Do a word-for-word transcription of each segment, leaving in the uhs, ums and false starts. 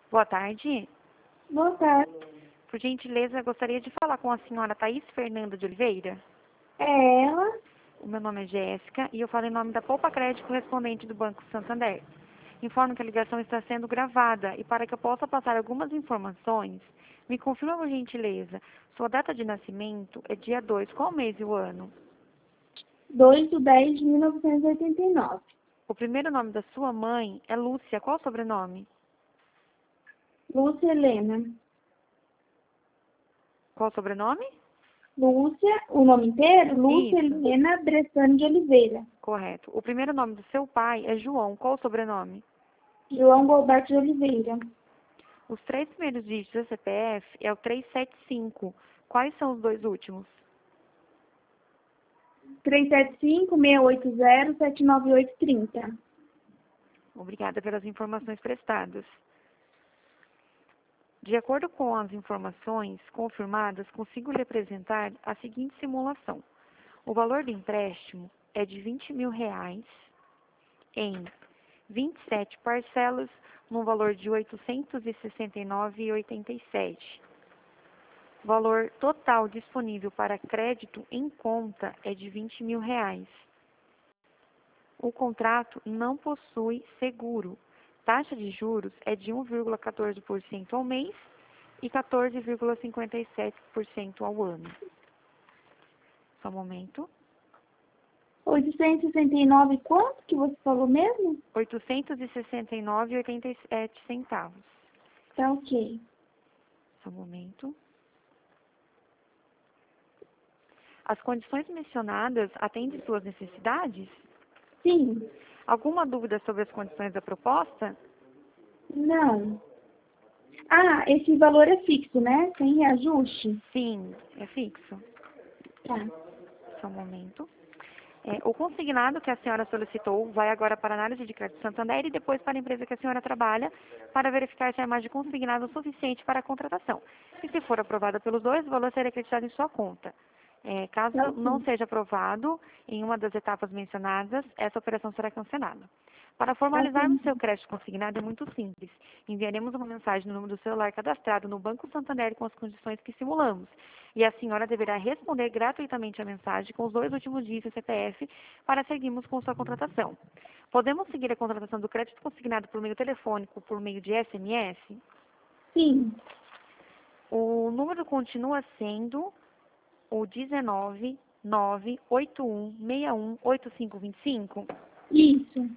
Boa tarde. Boa tarde. Por gentileza, gostaria de falar com a senhora Thaís Fernanda de Oliveira. É ela? O meu nome é Jéssica e eu falo em nome da Poupa Crédito correspondente do Banco Santander. Informo que a ligação está sendo gravada e para que eu possa passar algumas informações, me confirma por gentileza. Sua data de nascimento é dia dois, qual mês e o ano? dois de dez de mil novecentos e oitenta e nove. O primeiro nome da sua mãe é Lúcia, qual o sobrenome? Lúcia Helena. Qual o sobrenome? Lúcia, o nome inteiro? Lúcia Isso. Helena Bressani de Oliveira. Correto. O primeiro nome do seu pai é João, qual o sobrenome? João Gilberto de Oliveira. Os três primeiros dígitos do C P F é o trezentos e setenta e cinco. Quais são os dois últimos? três sete cinco, seis oito zero, sete nove oito três zero. Obrigada pelas informações prestadas. De acordo com as informações confirmadas, consigo lhe apresentar a seguinte simulação. O valor do empréstimo é de vinte mil reais em vinte e sete parcelas, no valor de oitocentos e sessenta e nove reais e oitenta e sete centavos. O valor total disponível para crédito em conta é de vinte mil reais. O contrato não possui seguro. Taxa de juros é de um vírgula quatorze por cento ao mês e quatorze vírgula cinquenta e sete por cento ao ano. Só um momento. oitocentos e sessenta e nove, quanto que você falou mesmo? oitocentos e sessenta e nove reais e oitenta e sete centavos. Tá ok. Só um momento. As condições mencionadas atendem suas necessidades? Sim. Alguma dúvida sobre as condições da proposta? Não. Ah, esse valor é fixo, né? Sem reajuste? Sim, é fixo. Tá. Só um momento. É, o consignado que a senhora solicitou vai agora para a análise de crédito Santander e depois para a empresa que a senhora trabalha para verificar se a imagem consignada é suficiente para a contratação. E se for aprovada pelos dois, o valor será acreditado em sua conta. É, caso Tá não ok. seja aprovado em uma das etapas mencionadas, essa operação será cancelada. Para Tá formalizarmos seu ok. crédito consignado é muito simples. Enviaremos uma mensagem no número do celular cadastrado no Banco Santander com as condições que simulamos. E a senhora deverá responder gratuitamente a mensagem com os dois últimos dígitos do C P F para seguirmos com sua contratação. Podemos seguir a contratação do crédito consignado por meio telefônico, por meio de S M S? Sim. O número continua sendo o dezenove, nove oito um, seis um, oito cinco dois cinco. Isso.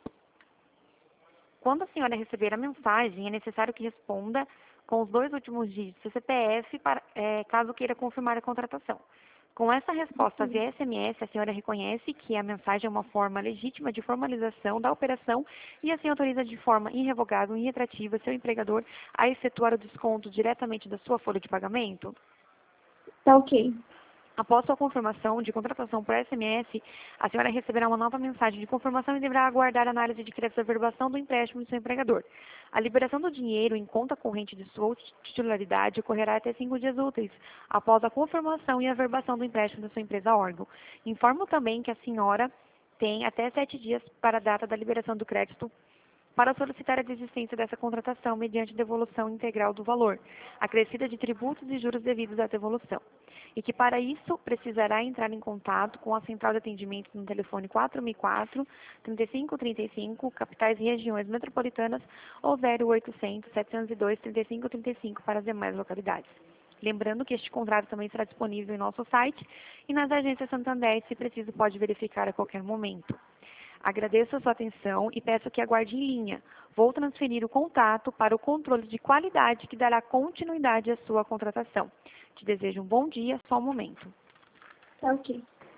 Quando a senhora receber a mensagem, é necessário que responda com os dois últimos dígitos do C P F, para, é, caso queira confirmar a contratação. Com essa resposta via S M S, a senhora reconhece que a mensagem é uma forma legítima de formalização da operação e assim autoriza de forma irrevogável e irretrativa seu empregador a efetuar o desconto diretamente da sua folha de pagamento? Tá ok. Após sua confirmação de contratação por S M S, a senhora receberá uma nova mensagem de confirmação e deverá aguardar a análise de crédito da averbação do empréstimo do seu empregador. A liberação do dinheiro em conta corrente de sua titularidade ocorrerá até cinco dias úteis, após a confirmação e averbação do empréstimo da sua empresa órgão. Informo também que a senhora tem até sete dias para a data da liberação do crédito para solicitar a desistência dessa contratação mediante devolução integral do valor, acrescida de tributos e juros devidos à devolução. E que para isso precisará entrar em contato com a central de atendimento no telefone quatro mil e quatro, trinta e cinco trinta e cinco, capitais e regiões metropolitanas, ou zero oitocentos, setecentos e dois, trinta e cinco trinta e cinco para as demais localidades. Lembrando que este contrato também será disponível em nosso site e nas agências Santander, se preciso, pode verificar a qualquer momento. Agradeço a sua atenção e peço que aguarde em linha. Vou transferir o contato para o controle de qualidade que dará continuidade à sua contratação. Te desejo um bom dia, só um momento. Tá ok.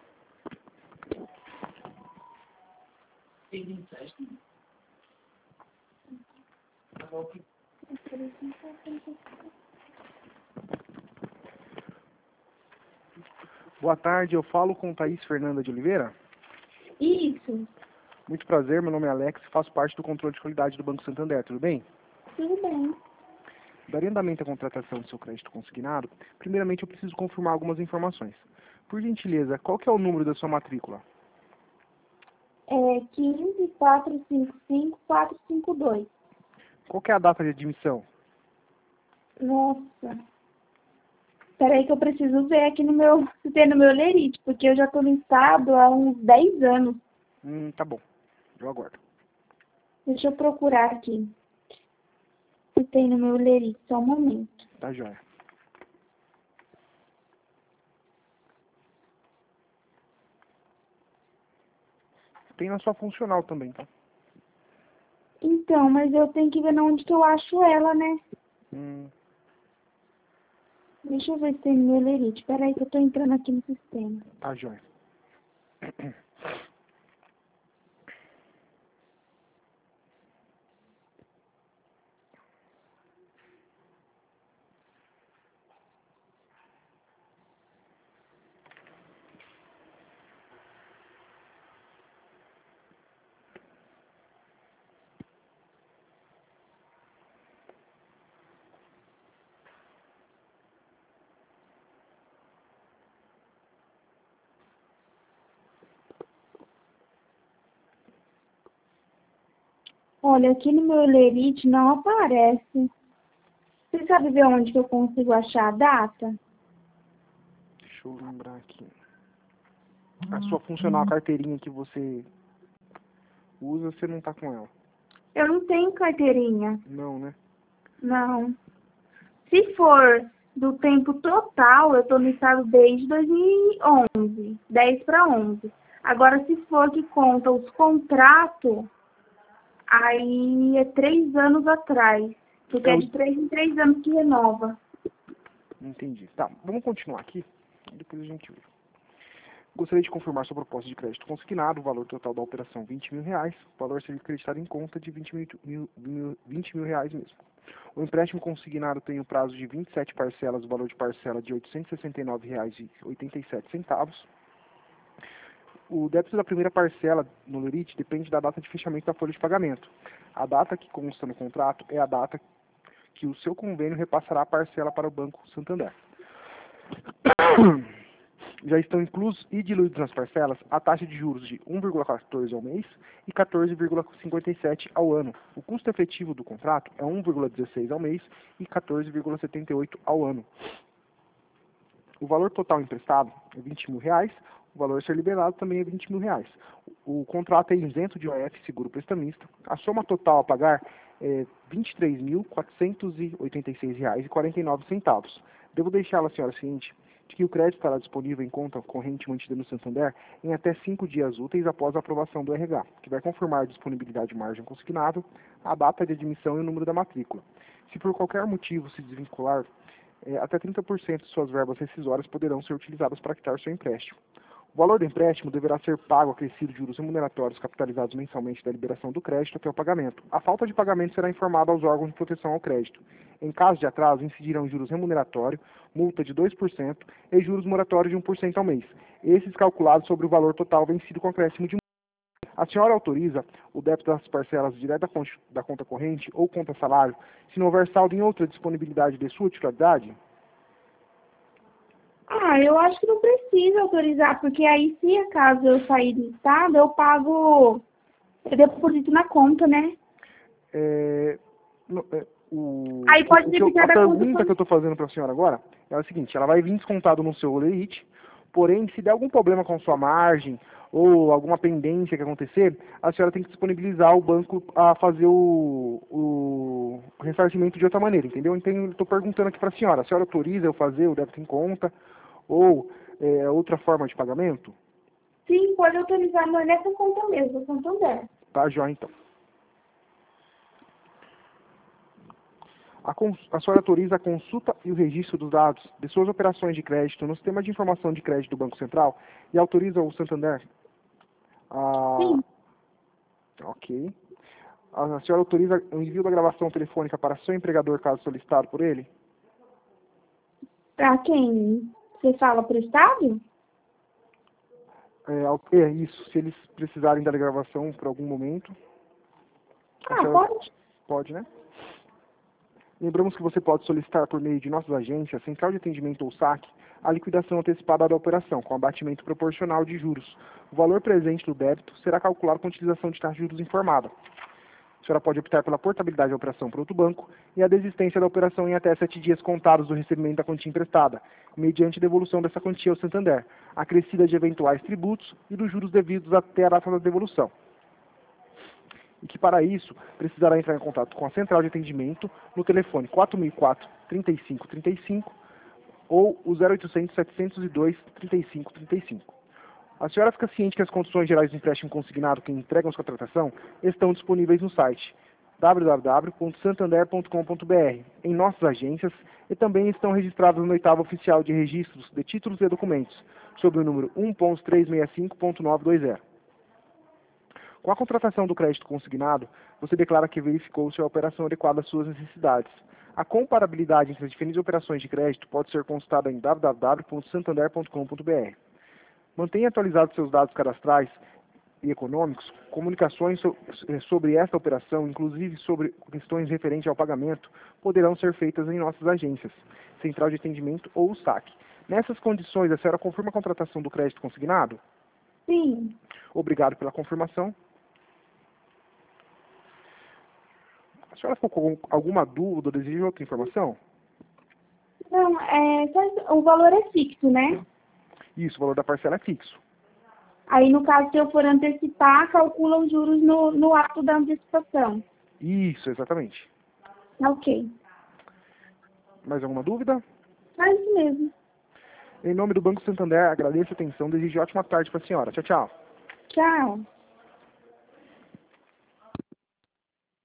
Boa tarde, eu falo com Thaís Fernanda de Oliveira. Isso. Muito prazer, meu nome é Alex e faço parte do controle de qualidade do Banco Santander, tudo bem? Tudo bem. Daria andamento à contratação do seu crédito consignado, primeiramente eu preciso confirmar algumas informações. Por gentileza, qual que é o número da sua matrícula? É quinze, quatrocentos e cinquenta e cinco, quatrocentos e cinquenta e dois. Qual que é a data de admissão? Nossa. Peraí que eu preciso ver aqui no meu, se tem no meu lerite, porque eu já tô no estado há uns dez anos. Hum, tá bom. Eu aguardo. Deixa eu procurar aqui. Se tem no meu lerite, só um momento. Tá joia. Tem na sua funcional também, tá? Então, mas eu tenho que ver onde que eu acho ela, né? Hum, Deixa eu ver se tem no meu lerite. Peraí que eu tô entrando aqui no sistema. tá joia. Olha, aqui no meu lerite não aparece. Você sabe ver onde que eu consigo achar a data? Deixa eu lembrar aqui. A sua funcional, a carteirinha que você usa, você não tá com ela. Eu não tenho carteirinha. Não, né? Não. Se for do tempo total, eu tô no estado desde dois mil e onze. dez para onze. Agora, se for que conta os contratos, aí é três anos atrás. Porque É é o- de três em três anos que renova. Entendi. Tá, vamos continuar aqui. Depois a gente vê. Gostaria de confirmar sua proposta de crédito consignado, o valor total da operação vinte mil reais, o valor a ser acreditado em conta de vinte mil, mil- mil- vinte mil reais mesmo. O empréstimo consignado tem o prazo de vinte e sete parcelas, o valor de parcela de oitocentos e sessenta e nove reais e oitenta e sete centavos. O débito da primeira parcela no lerite depende da data de fechamento da folha de pagamento. A data que consta no contrato é a data que o seu convênio repassará a parcela para o Banco Santander. Já estão inclusos e diluídos nas parcelas a taxa de juros de um vírgula quatorze ao mês e quatorze vírgula cinquenta e sete ao ano. O custo efetivo do contrato é um vírgula dezesseis ao mês e quatorze vírgula setenta e oito ao ano. O valor total emprestado é vinte mil reais, o valor a ser liberado também é vinte mil reais. O contrato é isento de O F, seguro prestamista. A soma total a pagar é vinte e três mil quatrocentos e oitenta e seis reais e quarenta e nove centavos. Devo deixá-la, senhora, ciente de que o crédito estará disponível em conta corrente mantida no Santander em até cinco dias úteis após a aprovação do R H, que vai confirmar a disponibilidade de margem consignável, a data de admissão e o número da matrícula. Se por qualquer motivo se desvincular, é, até trinta por cento de suas verbas rescisórias poderão ser utilizadas para quitar seu empréstimo. O valor do empréstimo deverá ser pago acrescido de juros remuneratórios capitalizados mensalmente da liberação do crédito até o pagamento. A falta de pagamento será informada aos órgãos de proteção ao crédito. Em caso de atraso, incidirão juros remuneratórios, multa de dois por cento e juros moratórios de um por cento ao mês. Esses calculados sobre o valor total vencido com acréscimo de multa. A senhora autoriza o débito das parcelas direto da, conta, da conta corrente ou conta salário, se não houver saldo em outra disponibilidade de sua titularidade? Ah, eu acho que não precisa autorizar, porque aí se acaso eu sair do estado, eu pago, eu deposito na conta, né? É, no- é, o, Aí pode o que eu- debitar a da conta. pergunta que eu estou fazendo para a senhora agora é a seguinte: ela vai vir descontado no seu lerite, porém, se der algum problema com sua margem ou alguma pendência que acontecer, a senhora tem que disponibilizar o banco a fazer o, o ressarcimento de outra maneira, entendeu? Então, eu estou perguntando aqui para a senhora: a senhora autoriza eu fazer o débito em conta ou é, outra forma de pagamento? Sim, pode autorizar, mas nessa conta mesmo, Santander. Tá, joia, então. A, cons- a senhora autoriza a consulta e o registro dos dados de suas operações de crédito no sistema de informação de crédito do Banco Central e autoriza o Santander a... Sim. Ok. A a senhora autoriza o envio da gravação telefônica para seu empregador, caso solicitado por ele? Pra quem? Você fala pro estado? É, au- é isso, se eles precisarem da gravação por algum momento. A Ah, senhora pode. pode, né? Lembramos que você pode solicitar por meio de nossas agências, Central de Atendimento ou saque, a liquidação antecipada da operação, com abatimento proporcional de juros. O valor presente do débito será calculado com utilização de taxa de juros informada. A senhora pode optar pela portabilidade da operação para outro banco e a desistência da operação em até sete dias contados do recebimento da quantia emprestada, mediante devolução dessa quantia ao Santander, acrescida de eventuais tributos e dos juros devidos até a data da devolução. E que, para isso, precisará entrar em contato com a central de atendimento no telefone quatro mil e quatro, trinta e cinco trinta e cinco ou o zero oitocentos, setecentos e dois, trinta e cinco trinta e cinco. A senhora fica ciente que as condições gerais do empréstimo consignado que entregam sua contratação estão disponíveis no site w w w ponto santander ponto com ponto b r, em nossas agências, e também estão registradas no oitavo oficial de registros de títulos e documentos, sob o número um ponto trezentos e sessenta e cinco ponto novecentos e vinte. Com a contratação do crédito consignado, você declara que verificou se a operação adequada às suas necessidades. A comparabilidade entre as diferentes operações de crédito pode ser consultada em w w w ponto santander ponto com ponto b r. Mantenha atualizados seus dados cadastrais e econômicos, comunicações so sobre esta operação, inclusive sobre questões referentes ao pagamento, poderão ser feitas em nossas agências, central de atendimento ou S A C. Nessas condições, a senhora confirma a contratação do crédito consignado? Sim. Obrigado pela confirmação. A senhora ficou com alguma dúvida ou deseja outra informação? Não, é, só- o valor é fixo, né? Isso, o valor da parcela é fixo. Aí, no caso, se eu for antecipar, calcula os juros no, no ato da antecipação. Isso, exatamente. Ok. Mais alguma dúvida? É isso mesmo. Em nome do Banco Santander, agradeço a atenção, desejo ótima tarde para a senhora. Tchau, tchau. Tchau.